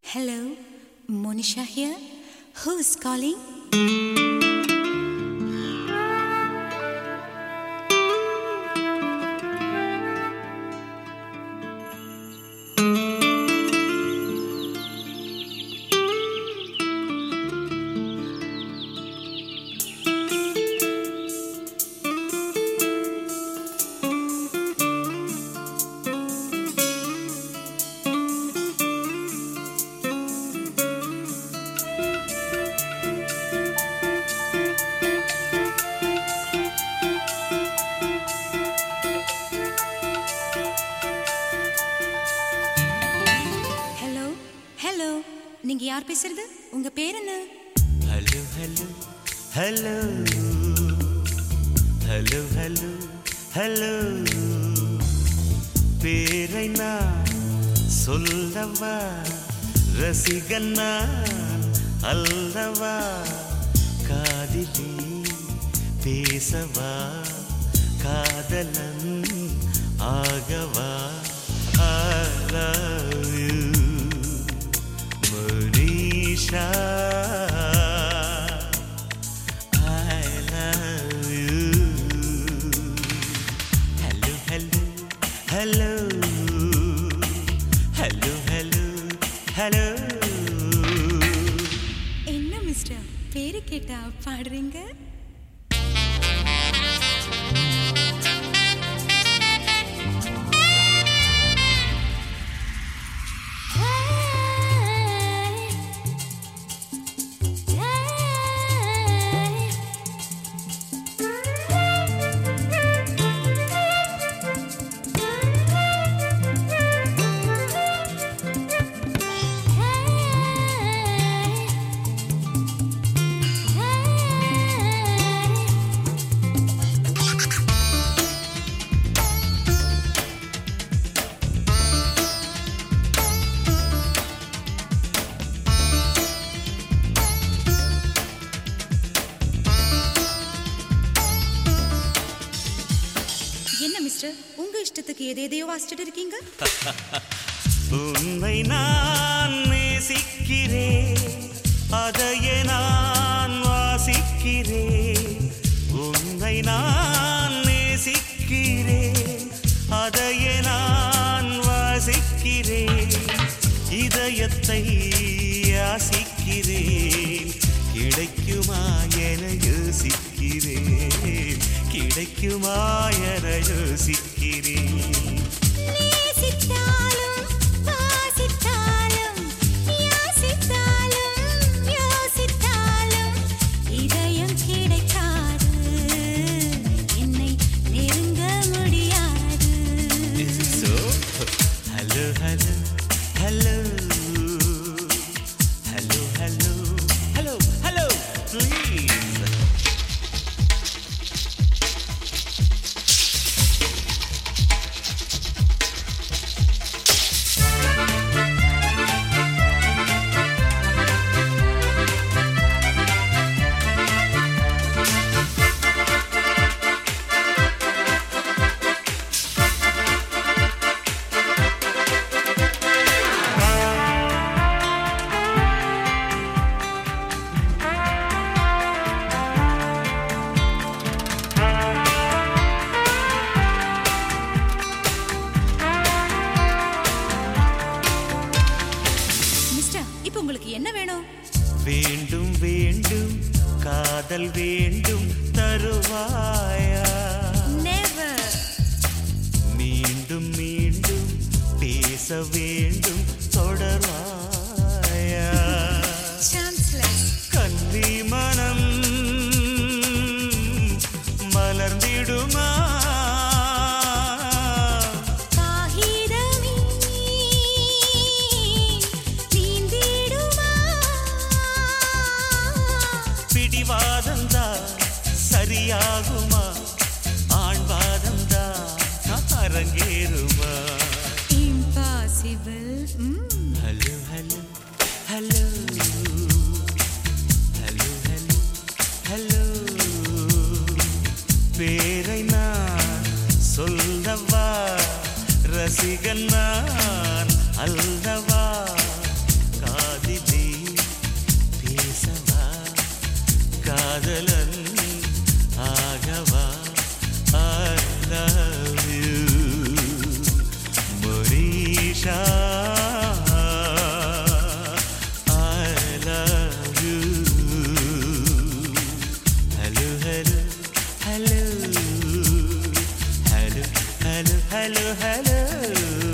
Hello, Monisha here. Who's calling? நீங்க யார் பேசுறது? உங்க பேர் என்ன? Hello hello hello hello hello hello பேரை நான் சொல்லவா, ரசிகன் நான் அல்லவா, காதிலே பேசவா, காதலன் ஆகவா. I love you Monisha, I love you. Hello, hello, hello, hello, hello, hello. என்ன மிஸ்டர், பேரு கேட்டா பாடுறீங்க? என்ன மிஸ்டர், உங்க இஷ்டத்துக்கு எதையோ வாசிச்சுட்டு இருக்கீங்க? உன்னை நான் நேசிக்கிறேன், அதையே நான் வாசிக்கிறேன். உன்னை நான் நேசிக்கிறேன், அதையே நான் வாசிக்கிறேன். இதயத்தை யாசிக்கிறேன், கிடைக்குமா என யோசிக்கிறேன், கிடைக்குமா என யோசிக்கிறேன். உங்களுக்கு என்ன வேணும்? வேண்டும் வேண்டும் காதல் வேண்டும் தருவாயா? Never. மீண்டும் மீண்டும் பேச வேண்டும் தொடர்வாயா? Chanceless. கன்னி மனம் மலர்ந்திடுமா? சரியாகுமா? ஆண்பாதந்தா அரங்கேறுமா? Impossible. Hello hello hello hello hello hello பேரை நான் சொல்லவா, ரசிகன் நான் அல்லவா, ஹலோ